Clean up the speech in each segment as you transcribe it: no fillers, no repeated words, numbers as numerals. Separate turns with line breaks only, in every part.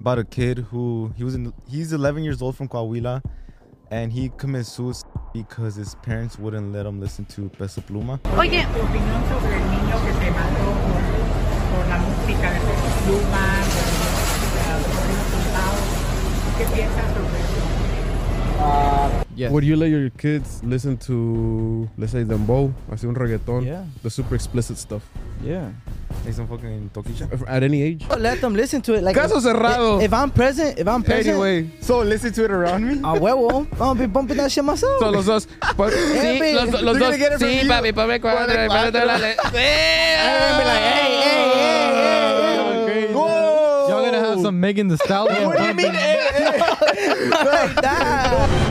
about a kid who he's 11 years old from Coahuila, and he committed suicide because his parents wouldn't let him listen to Peso Pluma.
Oye, tu opinión sobre el niño que se mató por la música de Peso Pluma, ¿qué piensas sobre eso?
Yes.
Would you let your kids listen to, let's say, dembow, así un reggaeton,
Yeah.
the super explicit stuff,
Yeah.
Like some fucking toquilla.
at any age?
Let them listen to it. Like
Caso cerrado.
If I'm present,
Anyway,
So listen to it around me.
a huevo, I'm gonna be bumping that shit myself.
so los dos. But,
Sí,
los
they're
dos.
gonna get it from
Sí,
you.
papi, ponme cuadro.
I'm gonna be like, hey.
Whoa!
Y'all gonna have some Megan Thee Stallion.
What do you mean? Like that.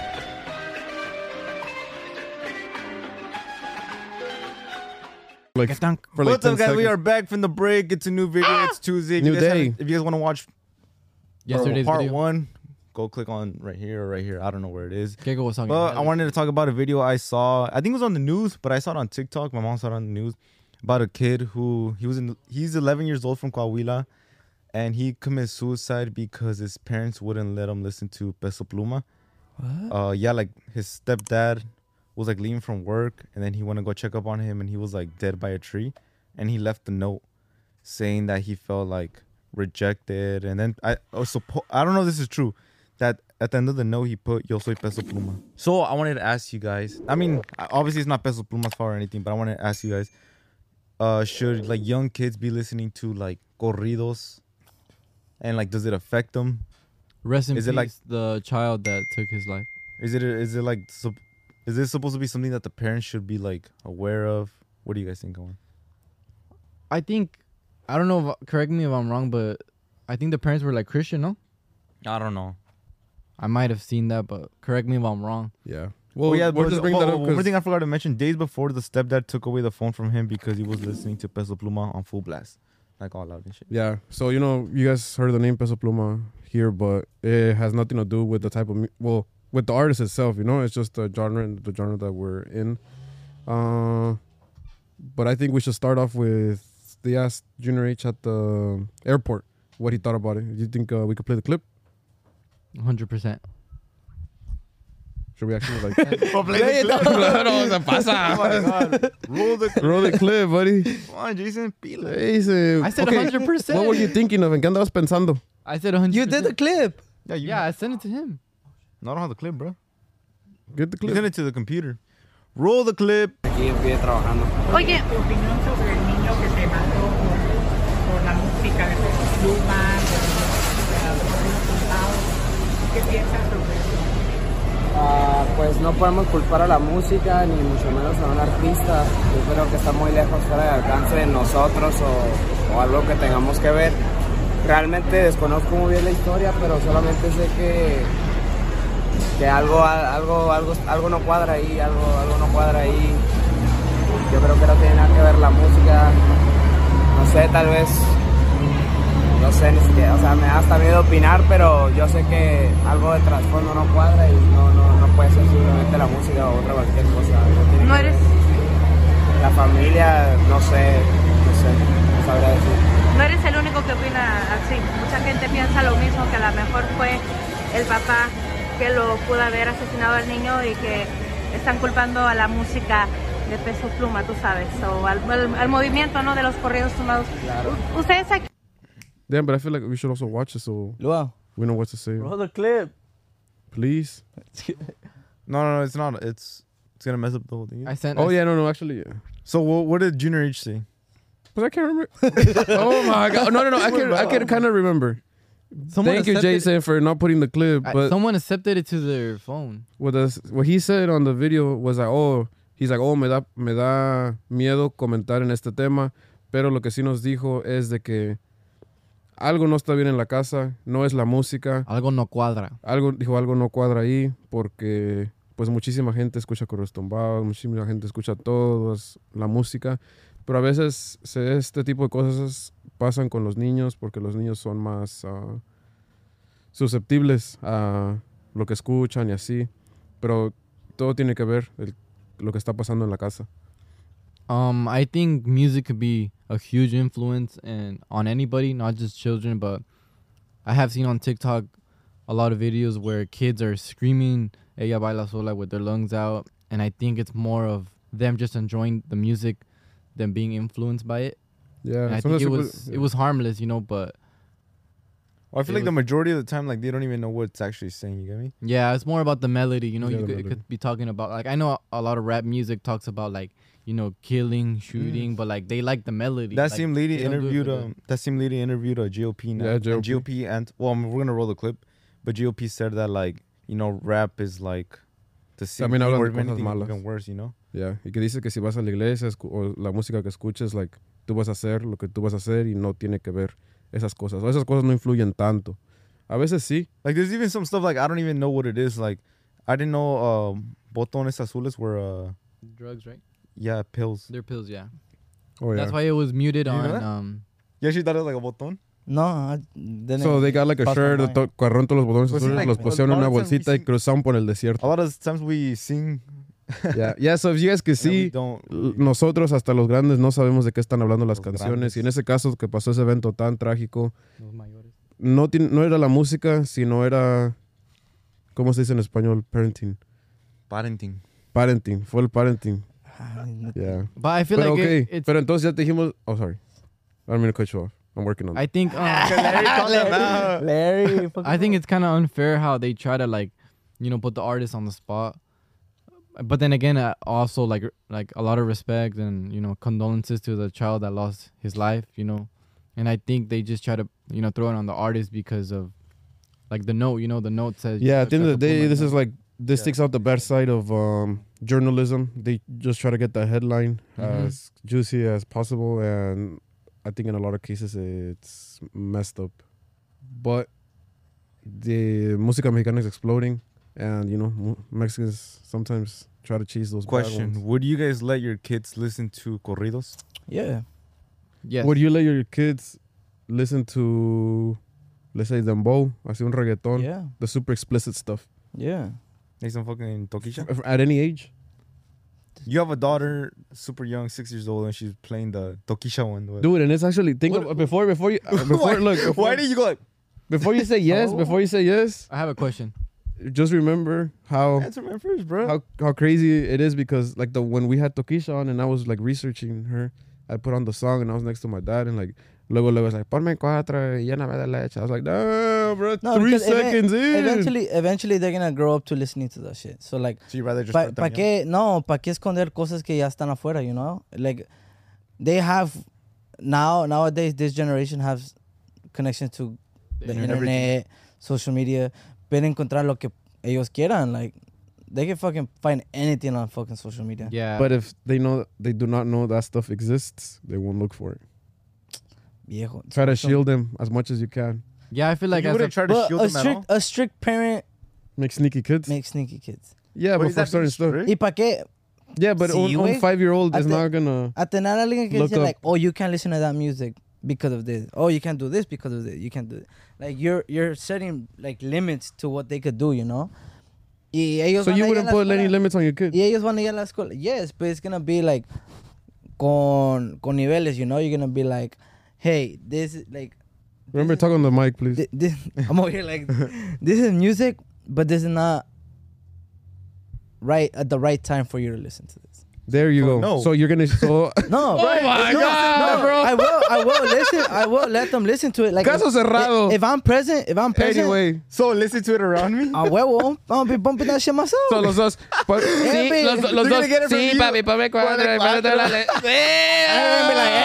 Like, for like
What's up,
10
guys? We
seconds.
are back from the break. It's a new video. It's Tuesday. If
New
you guys
day.
if you guys want to watch
Yesterday's
part
video.
1, go click on right here or right here. I don't know where it is.
Kego was talking
But
about
I wanted to talk about a video I saw. I think it was on the news, but I saw it on TikTok. My mom saw it on the news about a kid who he's 11 years old from Coahuila, and he committed suicide because his parents wouldn't let him listen to Peso Pluma.
What?
Yeah, like his stepdad was like leaving from work, and then he went to go check up on him, and he was like dead by a tree, and he left a note saying that he felt like rejected, and then I don't know if this is true, that at the end of the note he put "Yo soy Peso Pluma." So I wanted to ask you guys. I mean, obviously it's not Peso Pluma's fault or anything, but I wanted to ask you guys: should like young kids be listening to like corridos, and like does it affect them?
Rest in
Is
peace,
it like-
the child that took his life.
Is this supposed to be something that the parents should be like aware of? What do you guys think, Owen?
I think, I don't know, correct me if I'm wrong, but I think the parents were like Christian, no?
I don't know.
I might have seen that, but correct me if I'm wrong.
Yeah.
Well, yeah,
we'll
but
just bring that up
one more
'cause-
thing I forgot to mention. Days before, the stepdad took away the phone from him because he was listening to Peso Pluma on full blast, like all loud and shit.
Yeah, so you guys heard the name Peso Pluma here, but it has nothing to do with the type of with the artist itself. It's just the genre that we're in. But I think we should start off with they asked Junior H at the airport what he thought about it. Do you think we could play the clip?
100%.
Should we actually like
No, se pasa. Oh my God.
roll the clip, buddy?
Come on, Jason. Pila.
I
said 100%.
What were you thinking of? ¿En qué andabas pensando?
I said 100%.
You did the clip.
Yeah, I sent it to him.
No, I don't have the clip, bro.
Get the
You
clip.
send it to the computer. Roll the clip.
Oye, tu opinión sobre el niño que se mató por la música de Peso Pluma, ¿qué piensas sobre eso?
Pues no podemos culpar a la música ni mucho menos a un artista. Yo creo que está muy lejos fuera de alcance de nosotros o algo que tengamos que ver. Realmente desconozco muy bien la historia, pero solamente sé que algo no cuadra ahí, algo no cuadra ahí. Yo creo que no tiene nada que ver la música. No sé, tal vez, no sé ni siquiera, o sea, me da hasta miedo opinar, pero yo sé que algo de trasfondo no cuadra y no puede ser simplemente la música o otra cualquier cosa. Tiene
No
que
eres,
ver la familia, no sabría decir.
no eres el único que opina así. Mucha gente piensa lo mismo, que a lo mejor fue el papá que lo pudo haber asesinado al niño y que están culpando a la música de Peso Pluma, tú sabes, o al movimiento, ¿no?, de los corridos tumbados.
Claro.
Ustedes aquí.
Damn, but I feel like we should also watch it so
Luau,
we know what to say.
roll the clip.
Please.
No, it's not. It's gonna mess up the whole thing.
I sent.
Oh yeah, no, actually, yeah.
So what did Junior H say?
But I can't remember. Oh my god! No. I can kind of remember.
Someone
Thank you,
accepted-
Jason, for not putting the clip. But
someone accepted it to their phone.
what he said on the video was like, he's like, me da miedo comentar en este tema, pero lo que sí nos dijo es de que algo no está bien en la casa, no es la música.
Algo no cuadra.
Algo no cuadra ahí porque pues muchísima gente escucha corridos tumbados, muchísima gente escucha todos la música, pero a veces este tipo de cosas pasan con los niños porque los niños son más susceptibles a lo que escuchan y así, pero todo tiene que ver lo que está pasando en la casa.
I think music could be a huge influence on anybody, not just children, but I have seen on TikTok a lot of videos where kids are screaming "Ella baila sola" with their lungs out, and I think it's more of them just enjoying the music than being influenced by it.
Yeah,
And I think
sometimes
it
people-
was harmless, you know, but
Well, I feel
It
like the
was-
majority of the time, like they don't even know what it's actually saying. You get me?
yeah, it's more about the melody, you know.
Yeah,
You
the
could, it
melody.
could be talking about, like, I know a lot of rap music talks about, like, you know, killing, shooting, but like they like the melody.
That
like,
same lady
they don't do it
interviewed
for the-
that same lady interviewed a GOP now.
Yeah,
And
GOP.
GOP and well, we're gonna roll the clip, but GOP said that like rap is like the same
También hablan
or
de cosas
anything
malas.
even worse,
Yeah, y que dice que si vas a la iglesia o la música que escuches, like, tú vas a hacer lo que tú vas a hacer y no tiene que ver esas cosas. O esas cosas no influyen tanto. A veces sí.
Like there's even some stuff like I don't even know what it is. Like I didn't know botones azules were
drugs, right?
yeah, pills.
They're pills, yeah.
Oh, yeah.
That's why it was muted
You know
on.
that? You actually thought it was like a boton?
No, I didn't.
So they got like a
Pass my
shirt,
mind.
agarraron todos los botones
Pues sí,
azules,
like,
los pusieron en
a
una
lot of times we
bolsita y
sing-
cruzaron por el
A
desierto.
lot of times we sing
Yeah, yeah, so if you guys can
and we
see,
don't.
nosotros hasta los grandes no sabemos de qué están hablando las
Los
canciones.
grandes.
Y en ese caso que pasó ese evento tan trágico,
Los mayores.
no era la música, sino era, ¿cómo se dice en español? Parenting.
Parenting.
Parenting, fue el parenting. Yeah.
But I feel
Pero
like
okay,
it's.
pero entonces ya te dijimos, oh sorry, I don't mean to cut you off. I'm working on it.
I think.
Larry,
I think it's kind of unfair how they try to, like, you know, put the artist on the spot. But then again, also like a lot of respect and, you know, condolences to the child that lost his life, you know. And I think they just try to, you know, throw it on the artist because of, like, the note, you know, the note says.
Yeah, at the end of the day, this is like this
Yeah.
takes out the bad side of journalism. They just try to get the headline
Mhm.
as juicy as possible, and I think in a lot of cases it's messed up. But the música mexicana is exploding, and you know Mexicans sometimes try to chase those bad
Question:
ones.
would you guys let your kids listen to corridos?
Yeah.
Yes.
Would you let your kids listen to, let's say, dembow, así un reggaeton,
Yeah.
the super explicit stuff
Yeah.
Like some fucking toquilla?
at any age?
You have a daughter, super young, 6 years old, and she's playing the toquilla one.
Dude, and it's actually before you
Why did you go like?
before you say yes,
I have a question.
just remember how
Answer me first, bro.
how crazy it is, because like when we had Tokisha on and I was like researching her, I put on the song and I was next to my dad and like luego was like ponme cuatro y lléname de leche. I was like, no, bro,
No,
3
because
seconds in.
eventually they're gonna grow up to listening to that shit. So like,
So you rather just
¿pa
put them young?
qué? No, ¿pa qué esconder cosas que ya están afuera? You know, like they have nowadays. This generation has connection to the internet, social media. Pueden encontrar lo que ellos quieran. Like they can fucking find anything on fucking social media.
Yeah.
But if they do not know that stuff exists, they won't look for it.
Viejo.
Try to shield them as much as you can.
yeah, I feel like
you
as a,
wouldn't try to
But
shield them at all.
a strict parent
Make sneaky kids.
makes sneaky kids.
Yeah,
What
but
is
for
that
certain
being
stuff.
strict?
¿Y pa qué?
Yeah, but
Sí,
on
güey.
5-year-old is
At the-
not gonna.
A tener a alguien que
Look
dice
up.
like, oh, you can't listen to that music because of this. Oh, you can't do this because of this. You can't do it. Like you're setting like limits to what they could do, you know. Y ellos
So
van
you
a ir a
wouldn't
la
put any
escuela.
limits on your kid?
Y ellos van a ir a la escuela. Yes, but it's gonna be like con niveles, you know. You're gonna be like, hey, this is like.
Remember,
this
talk on the mic, please.
is, this, I'm over here like, this is music, but this is not right at the right time for you to listen to this.
There you
So,
go.
no.
So you're gonna. So
No.
Oh my
no,
God,
no,
bro.
I will listen. I will let them listen to it. Like
Caso cerrado.
If I'm present,
anyway,
So listen to it around me.
a huevo, I'm gonna be bumping that shit myself.
so los dos.
Sí,
los
They're
dos.
gonna get it from
Sí,
you.
papi, ponme cuatro. y ponete la le-
I'm gonna be like,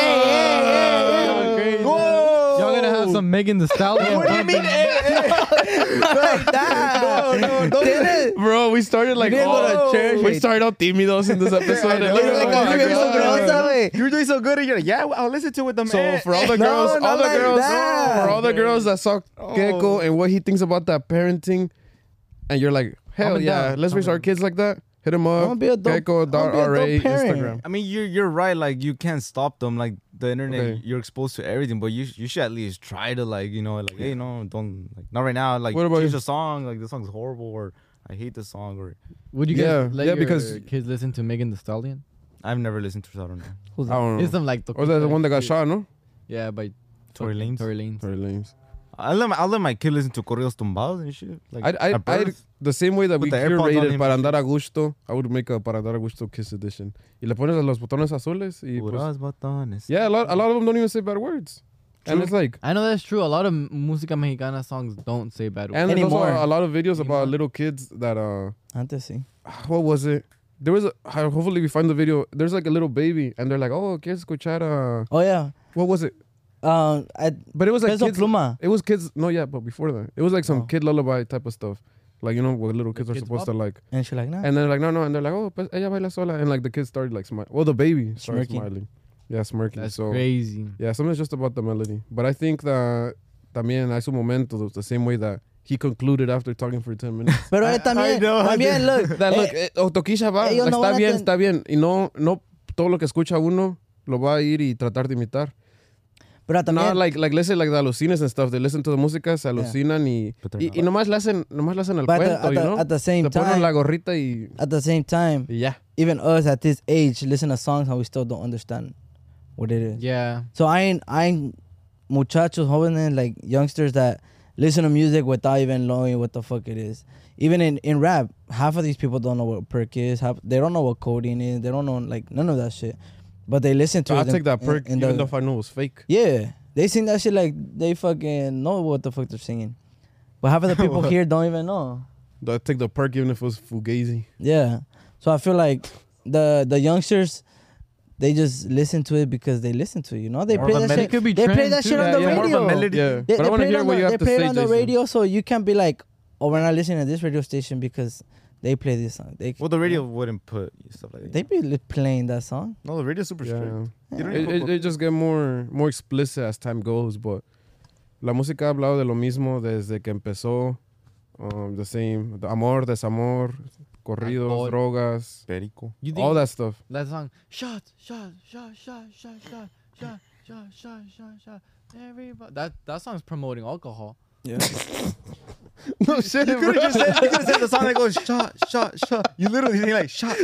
hey.
Whoa!
y'all gonna have some Megan Thee Stallion.
What do you mean?
Like that.
No, don't.
Didn't-
Bro, we started like
You didn't go to church,
we
güey.
started out tímidos in this episode.
Yeah, I
and
know.
look at
Like,
oh my
you're so
God.
gross, güey.
You were doing so good, and you're like, yeah, I'll listen to it with them.
So for all the
No,
girls,
not like that.
for all the girls that saw Gecko
Oh.
and what he thinks about that parenting, and you're like, hell
Comment
yeah,
down.
let's raise our kids like that. Hit him up.
I'ma be a dope-
Gecko
I'ma be a dope
.ra
parent.
Instagram.
I mean, you're right. Like you can't stop them. Like the internet,
Okay.
you're exposed to everything. But you should at least try to like like hey no don't like not right now. Like
What about
change
you?
the song. Like the song's horrible or I hate the song or
Would you guys
Yeah,
let
yeah,
your
because-
kids listen to Megan Thee Stallion?
I've never listened to it. So I don't know.
Who's
I don't know.
It's some like
Or the one that got shot, no?
Yeah, by
Tory Lanez?
Tory Lanez.
Tory Lanez.
I'll let my kid listen to corridos tumbados and shit. Like at birth.
The same way that we
With the AirPods on
curated
him
Para
and
Andar a Gusto, I would make a Para Andar a Gusto Kiss edition. Y le pones los botones azules. Y pues,
Puros botones.
yeah, a lot of them don't even say bad words. And it's like,
I know that's true. A lot of música mexicana songs don't say bad words.
and there's also
Anymore.
a lot of videos about little kids that,
Antes sí.
what was it? There was hopefully we find the video. There's like a little baby and they're like, oh, ¿quieres escuchar
Oh, yeah.
what was it?
I
But it was like
Peso
kids.
Pluma.
It was kids. No, yeah, but before that, it was like some
Oh.
kid lullaby type of stuff. Like, you know, what little kids are
Kids
supposed
Bop?
to like.
And she's like, nah.
And they're like, no. And they're like, oh, pues ella baila sola. And like the kids started like smiling. Well, the baby started
Smirking.
smiling. Yeah, smirking.
That's
so,
crazy.
yeah, something's just about the melody. But I think that también hay su momento, the same way that he concluded after talking for 10 minutes.
Pero también, también, look.
That, look, Toquilla va,
ellos no van a
está bien. Y no todo lo que escucha uno lo va a ir y tratar de imitar.
Pero
No,
también,
like listen like the alucines and stuff. They listen to the música, se alucinan y nomás le hacen el
but
cuento, you know?
at the same
Se ponen la
time,
gorrita y
yeah, even us at this age listen to songs and we still don't understand what it is.
Yeah.
So I ain't muchachos, jóvenes, like youngsters that listen to music without even knowing what the fuck it is. Even in rap, half of these people don't know what perk is. They don't know what coding is. They don't know like none of that shit. But they listen to
I'll
it.
take that perk
in
even
the-
though I know it was fake.
Yeah, they sing that shit like they fucking know what the fuck they're singing. But half of the people here don't even know.
I'll take the perk even if it was fugazi.
Yeah. So I feel like the youngsters, they just listen to it because they listen to it, you know? They
More
play
of a
that
melody.
shit.
It could be
They play
trend
that
too.
shit on
Yeah,
the
yeah,
more of a
radio.
melody.
Yeah,
They
but I want to
play it
hear
on
what
the-
you
they
have to
play it
say,
on the
Jason.
radio, so you can't be like, oh, we're not listening to this radio station because they play this song.
Well, the radio wouldn't put stuff like that.
They be playing that song.
No, the radio's super strict.
Yeah.
You don't even
It just get more explicit as time goes, but la música ha hablado de lo mismo desde que empezó. The same, the amor, desamor, corridos,
Alcohol.
drogas,
Perico.
You think
all that stuff.
that song, shots, everybody. That song's promoting alcohol.
Yeah.
No shit,
You could have said the song that goes shot. You literally think like shot.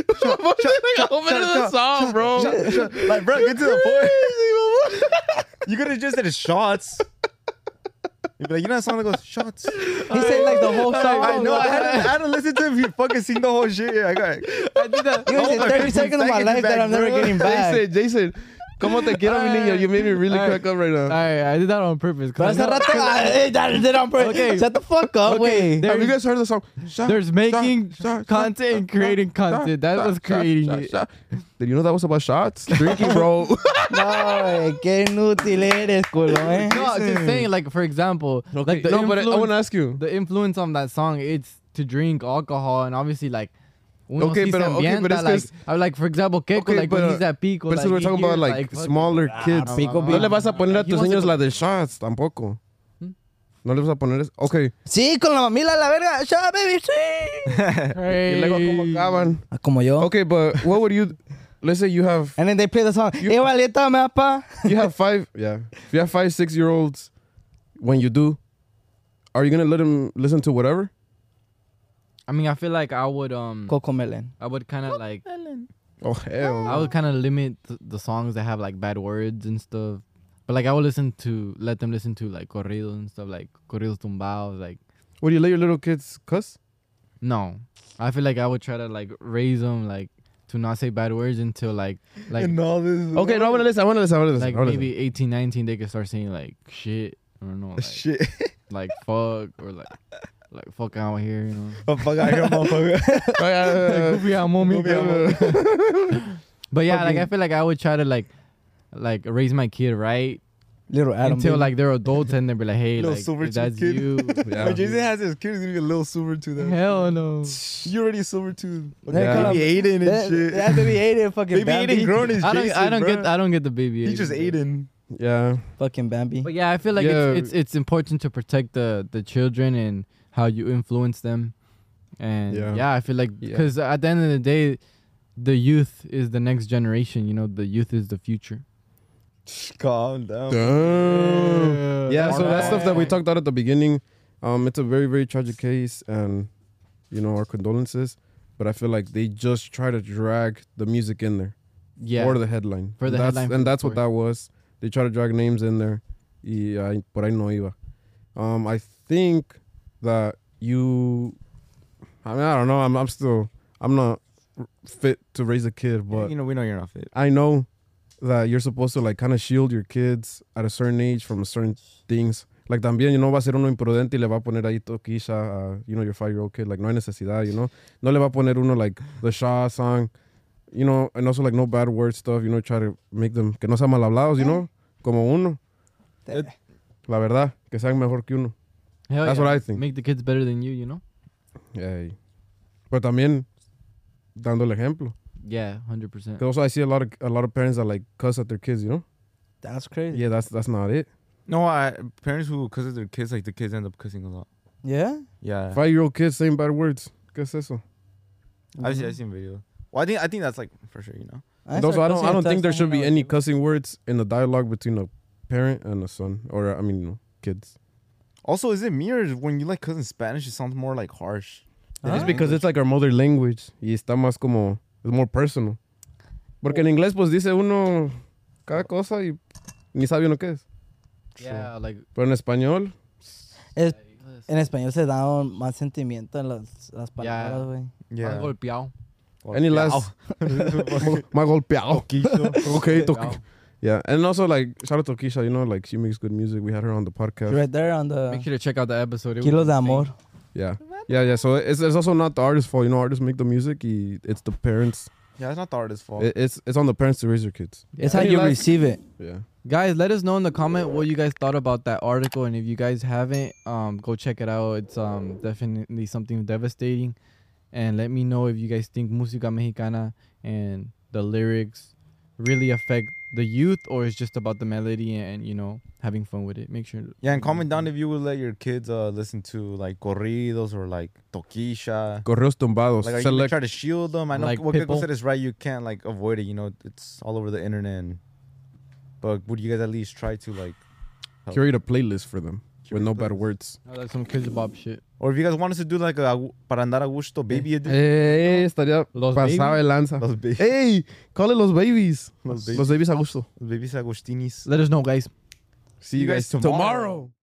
the song, bro.
Like, bro, get to the point. You could have just said shots. You'd be like, you know that song that goes shots?
He said like the whole song.
I know. I had to listen to him. He fucking sing the whole shit. Yeah, I got it.
I did that.
You said 30 seconds of my life that I'm never getting back.
Jason, ¿cómo te quiero, mi niño? You made me really crack up right now.
Alright, I did that on purpose.
Pero
'cause I
hace
know-
rato, that did on purpose.
Okay.
Shut the fuck up,
Okay,
wait.
Have you guys heard the song?
There's making content and creating content. That was creating it.
Did you know that was about shots? Drinking, bro.
No, qué inútil eres, culo, eh.
No, I'm just saying, like, for example, like the
no, but I want to
influence,
ask you.
the influence on that song, it's to drink alcohol and obviously like uno
Okay,
sí se
but
ambienta,
it's 'cause-
like for example, Keiko,
Okay,
like when
but-
he's at Pico,
But
like,
since we're
he
talking about
hears,
like
fucking-
smaller kids,
Pico
no le vas a poner a
He
tus
wants
niños
to-
la de shots tampoco. No le vas a poner eso. Okay.
Sí, con la mamila la verga. Shut baby, sí.
Y luego cómo acaban.
Como yo.
Okay, but what would you? Let's say you have
And then they play the song. Igualita, me apa.
you have 5. Yeah. If you have 5, 6-year-olds, when you do, are you gonna let them listen to whatever?
I mean, I feel like I would
Coco Melon.
I would kind of like
Oh hell.
I would kind of limit the songs that have like bad words and stuff. But like I would let them listen to like corridos and stuff, like corridos tumbados, like
Would you let your little kids cuss?
no. I feel like I would try to like raise them like to not say bad words until like
all this.
Okay, no, I wanna listen.
like maybe 18, 19 they could start saying like shit. I don't know, like,
shit.
like fuck or like fuck out here, you know.
Oh, fuck out here, motherfucker.
Goofy out moment. But yeah, like I feel like I would try to like raise my kid right
Little Adam.
until
baby.
like they're adults and they'll be like, hey,
Little
like
silver
if that's
tooth kid.
you.
Yeah.
When Jason has his kid, he's gonna be a little silver tooth.
Hell no.
You already silver tooth.
They
Yeah.
call him-
Baby Aiden and
that,
shit.
that baby Aiden, fucking
Baby
Bambi.
Aiden grown as Jason,
I don't get the baby.
He's just Aiden.
Yeah.
Fucking Bambi.
But yeah, I feel like
Yeah.
it's important to protect the children and how you influence them. And
Yeah.
yeah, I feel like because at the end of the day, the youth is the next generation. You know, the youth is the future.
Calm down.
Damn. Yeah, so that stuff that we
Alright.
talked about at the beginning, it's a very, very tragic case, and you know, our condolences. But I feel like they just try to drag the music in there
Yeah.
for the headline.
For the
And
headline, for
and
the
that's what
story.
that was. They try to drag names in there. Y por ahí no iba. I think that you. I mean, I don't know. I'm not fit to raise a kid, but
You know, we know you're not fit.
I know that you're supposed to like kind of shield your kids at a certain age from certain things. Like también, va a ser uno imprudente y le va a poner ahí toquilla, your 5-year-old kid. Like, no hay necesidad, No le va a poner uno like the Shaw song, and also like no bad word stuff, try to make them que no sean mal hablados, como uno. La verdad, que sean mejor que uno.
Hell
That's
yeah.
what I think.
Make the kids better than you.
Yeah. Pero también dando el ejemplo.
Yeah, 100%.
'Cause also I see a lot of parents that like cuss at their kids,
That's crazy.
Yeah, that's not it.
No, parents who cuss at their kids, like the kids end up cussing a lot.
Yeah?
Yeah.
5-year-old kids saying bad words. ¿Qué es eso?
I've seen video. Well, I think that's like for sure,
And also, I don't think there should be any cussing words in the dialogue between a parent and a son, or kids.
Also, is it me or when you like cuss in Spanish, it sounds more like harsh?
It's because it's like our mother language y está más como, it's more personal. Porque en inglés pues dice uno cada cosa y ni sabe uno qué es.
Yeah, like...
Pero en español,
En español se da más sentimiento en las palabras, güey.
Yeah.
Más golpeado.
any last, más golpeado. Okay, yeah, and also like shout out to Keisha, like she makes good music. We had her on the podcast.
Right there on the
Make sure to check out the episode. It
Kilos
was
de
insane.
Amor.
Yeah. So it's also not the artist's fault. Artists make the music. It's the parents.
Yeah, it's not the artist's fault.
It's on the parents to raise their kids.
It's how
Any
you
last-
receive it.
Yeah.
Guys, let us know in the comment what you guys thought about that article, and if you guys haven't, go check it out. It's definitely something devastating, and let me know if you guys think música mexicana and the lyrics really affect the youth, or it's just about the melody and having fun with it. Make sure.
Yeah, and comment down if you would let your kids listen to like corridos or like toquisha.
Correos tumbados.
Like, are you gonna try to shield them? I know
Like
what Kiko
Pitbull.
said is right. You can't like avoid it. It's all over the internet. But would you guys at least try to like help?
Curate a playlist for them with no bad
playlist.
words.
Like some Kids Bob shit.
Or if you guys want us to do like a para andar a gusto baby edition.
Estaría
Los
pasado de lanza.
Los babies.
Hey, call it los babies.
Los
Los babies a gusto.
Babies agostinis.
Let us know, guys.
See you guys tomorrow.